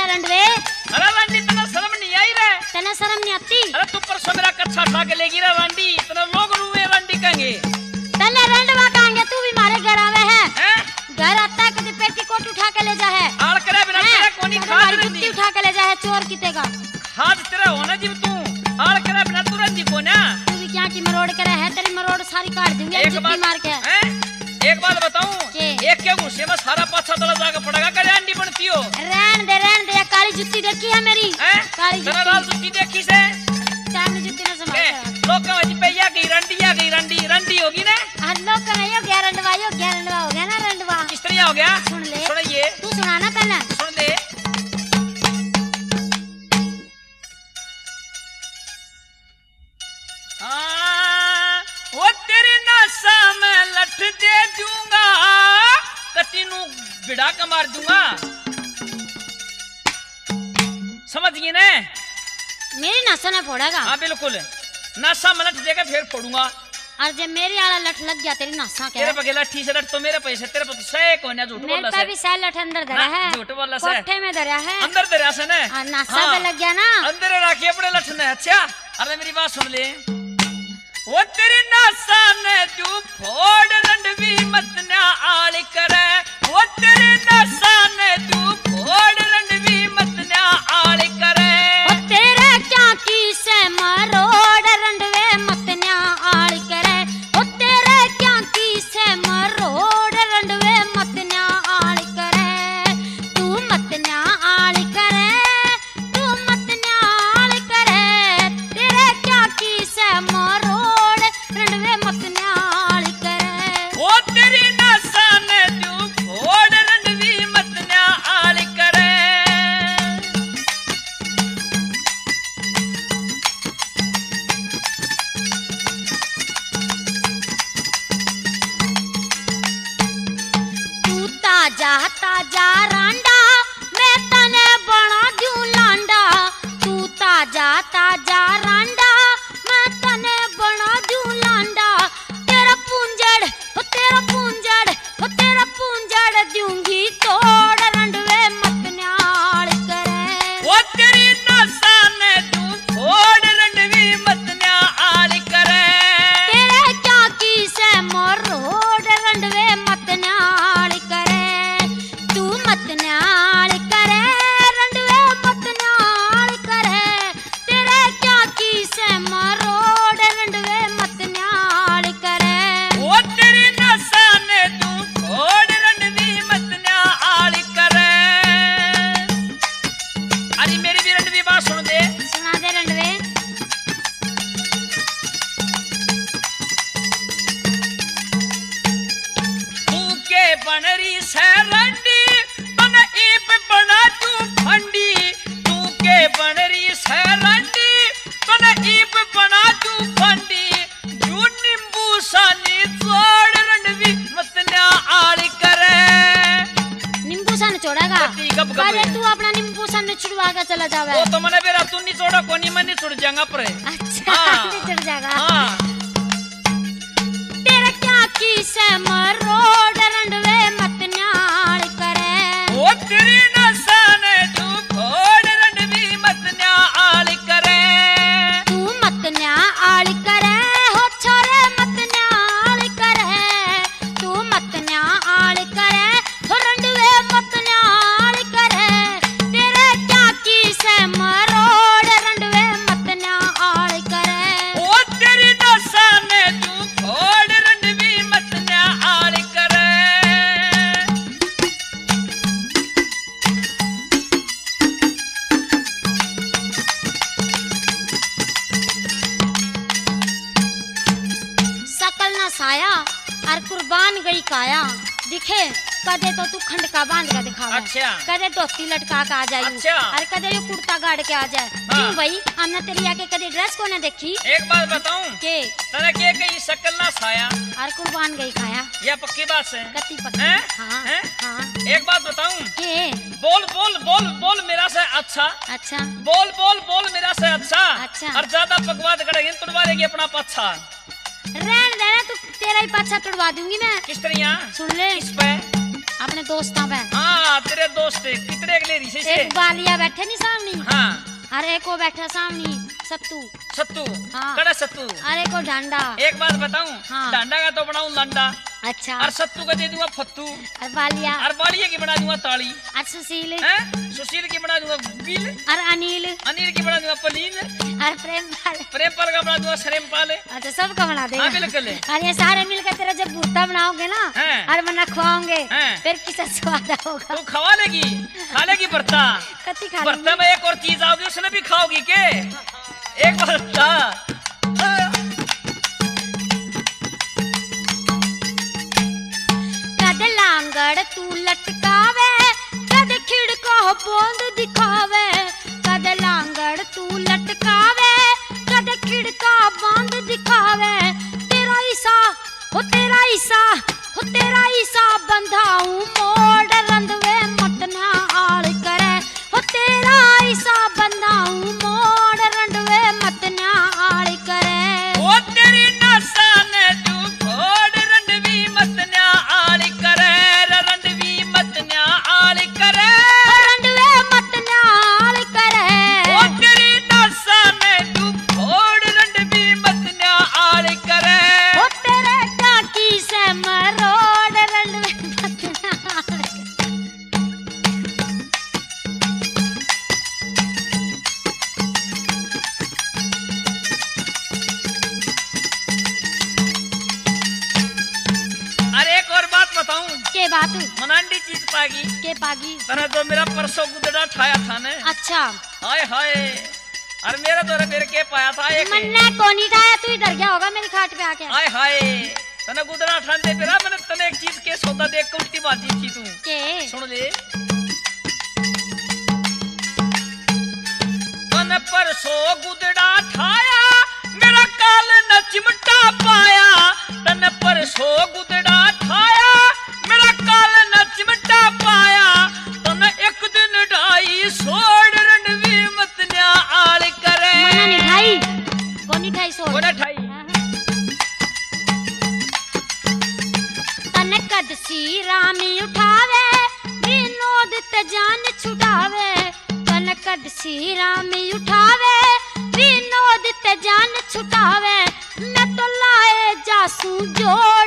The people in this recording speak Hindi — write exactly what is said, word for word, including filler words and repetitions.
अच्छा रंडवे। अरे रंडी तना शर्म नहीं आई रे? तना शर्म नहीं आती? अरे तू परसों मेरा कच्छा उठा के लेगी रे रंडी, इतना लोग रुए रंडी कहेंगे। तने रंडवा कहेंगे, तू भी मारे घर आवे है। हैं? घर आता है कभी पेटीकोट उठा के ले जा है। आड़ करे बिना तेरा कोनी खाद रंडी। जुत्ती उठा के ले जा है चोर कितेगा। खाद तेरा होना जीव तू। आड़ करे बिना तू रंडी को ना। तू भी क्या की मरोड़ करे है, तेरी मरोड़ सारी काट दूंगी जुत्ती मार के। हैं? एक बात बताऊं, एक के गुस्से में सारा पाछा तला जाके पड़ेगा। करे अंडी बनती हो? रहन दे रहन दे, काली जुत्ती देखी है मेरी? काली जुत्ती। तेरा लाल जुत्ती देखी से? चांदी जुत्ती ना संभाल। लोग कहाँ जी पे या गई रंडी आ गई रंडी रंडी होगी ना? हाँ लोग कहाँ यो गया रंडवा यो गया रंडवा हो गया ना रंडवा। किस तरह हो गया? सुन ले। सुन ये। तू सुना ना पहले। सुन दे। हाँ, वो तेरी नशा में लठ दे दूंगा, कटीनू बिड़ा का मार दूंगा। समझ गई ने? मेरी नशा में फोड़ेगा? हाँ बिल्कुल, नशा में लठ देकर फिर फोड़ूंगा। और जब मेरी आला लठ लग गया तेरी नशा क्या? तेरे पे लठी से लठ तो मेरे पैसे, तेरे पे तो सै को ना झूठ बोला से। मेरे पे भी सै लठ अंदर धरा है। झूठ बोला से। कोठे में धरा है। अंदर धरा से ने? और नशा पे लग गया ना? अंदर रखी अपने लठ ने। अच्छा, अरे मेरी बात सुन ले। वो तेरी नशा ने जो फोड़ रंडवी मत ना आड़ करे। वो तेरी नशा ने जो फोड़ रंडवी मत ना आड़ करे। वो तेरे क्या की से मरोड़ रंडवे मत ना आड़ करे। वो तेरे क्या की से मरोड़ रंडवे मत ना आड़ करे। तू मत ना आड़ करे, तू मत ना आड़ करे। तेरे क्या की से मरोड़ रंडवे मत ना आड़ करे। वो तेरी नशा ने जो फोड़ रंडवी मत ना आड़ करे। तू ताजा ताजा रांडा, मैं तने बना दूं लांडा। तू ताजा ताजा रांडा, मैं तने बना दूं लांडा। तेरा पूंजड़ हो तेरा पूंजड़ हो तेरा पूंजड़ दूंगी तोड़ रंडवे मत नाड़ करे। वो तेरी नशा ने जो फोड़ रंडवी मत ना आड़ करे। तेरे क्या की से मरोड़ रंडवे मत नाड़ करे। तू मत नाड़ करे, रंडवे मत नाड़ करे। तेरे क्या की से मरोड़ रंडवे मत नाड़ करे। वो तेरी नशा ने जो फोड़ रंडवी मत ना आड़ करे। अरे मेरी भी रंडवी बात सुन दे। सुना दे रंडवे। तू के बनरी से रंडी, तन ईप बना तू फंडी। तू के बनरी से रंडी, तन ईप बना तू फंडी। जू नींबू सानी छोड़ रंडवी मत ना आड़ करे। नींबू सा निचोड़ेगा? पति गप गप पहले है। तू अपना नींबू सा निचुड़वा के चला जावे। वो तो मने बेरा तू नहीं छोड़ा कोनी में नहीं छोड़ जाएगा पर। अच्छा हाँ। निचुड़ जाएगा। हाँ। तेरे क्या की से मरोड़ रंडवे मत नाड़ करे। वो तेरी नशा ने जो फोड़ रंडवी मत ना आड़ करे। तू मत ना आड़ करे हो छोरे मत ना आड़ करे। तू मत ना आड़ करे हो रंडवे मत ना आड़ करे। तेरे क्या की से मरोड़ रंडवे मत ना आड़ करे। वो तेरी नशा ने जो फोड़ रंडवी मत ना आड़ करे। सकल ना साया और कुर्बान गई काया। दिखे कदे तो तू खंड का बांध का दिखावे। अच्छा। कदे धोती लटका के आ जाए। अच्छा। और कदे ये कुर्ता गाड़ के आ जाए। हाँ। क्यों भाई हमने तेरी आके कदे ड्रेस को न देखी एक बात बताऊं, के तने के कहीं शकल ना साया और कुर्बान गई खाया। या पक्की बात से? कत्ती पक्की। हैं? हाँ हैं? हाँ। एक बात बताऊं, के बोल बोल बोल बोल मेरा से अच्छा। अच्छा बोल बोल बोल मेरा से अच्छा। अच्छा। और ज्यादा बकवाद करेगी तुड़वा लेगी अपना पच्छा। रहन देना, तू तेरा ही पाछा तुड़वा दूंगी मैं। किस तरह? सुन ले। किस पे? अपने दोस्तों पे। हाँ तेरे दोस्त कितने अगले रिश्ते से? एक बालिया बैठे नहीं सामने, हाँ और एक वो बैठा सामने सत्तू। सत्तू, हाँ। कड़ा सत्तू। अरे को डांडा। एक बात बताऊं, हाँ। डांडा का तो बनाऊं लंडा, अच्छा। और सत्तू का दे दूंगा फत्तू, और बालिया। और बालिया की बना दूंगा ताली, और सुशील। हैं? सुशील की बना दूंगा बिल, और अनिल। अनिल की बना दूंगा पलीन, और प्रेमपाल। प्रेमपाल का बना दूंगा सरेमपाल। अच्छा सबका बना देगा। हाँ बिल्कुल। और ये सारे मिलकर तेरा जब भूता बनाओगे ना, हैं। और मना खुआओगे, हैं। फिर किसा स्वाद होगा। तू खवा लेगी, खा लेगी बर्ता, कति खा बर्ता लेंगे। में एक और चीज आओगी उसने भी खाओगी के? एक बर्ता। कद लांगड़ तू लटकावे, कद खिड़को बोंद दिखावे। कद लांगड़ तू लटकावे, कद खिड़का बोंद दिखावे। तेरा ईसा हो तेरा ईसा हो तेरा ईसा बंधाऊं मोड़ रंधवे मत ना आड़ करे। हो तेरा ईसा बंधाऊं मोड़ रंधवे मत ना आड़ करे। ओ तेरी नसा ने तू फोड़ रंडवी मत न्या आली करे, रंडवी मत न्या आली करे, रंधवे मत ना आड़ करे। ओ तेरी नसा ने तू फोड़ रंडवी मत न्या आली करे। हो तेरे टाकी से मरोड़ रंधवे मत ना आड़ करे। अरे एक और बात बताऊं, के बात मनांडी चीज पागी, के पागी। तने तो मेरा परसों गुदड़ा ठाया था ने। अच्छा हाय हाय, और मेरा तो मेरे के पाया था एक। मन्ने कोनी टाया, तू इधर गया होगा मेरी खाट पे आके। हाय हाय, तने गुदड़ा ठाने पेरा मैंने तने एक चीज के सौदा देख के उल्टी बाजी थी तू। के सुन ले, तने परसों गुदड़ा ठाया, मेरा काल न चिमटा पाया। तने परसों गुदड़ा ठाया, मेरा काल न चिमटा पाया। तने एक दिन ढाई सोड़ रंडवी मत न्या आल करे। मना नहीं ठाई, कोनी ठाई सो। कोने ठाई? तन कद सीरामी उठावे, विनोद ते जान छुटावे। तन कद सीरामी उठावे, विनोद ते जान छुटावे। मैं तो लाए जासू जोड़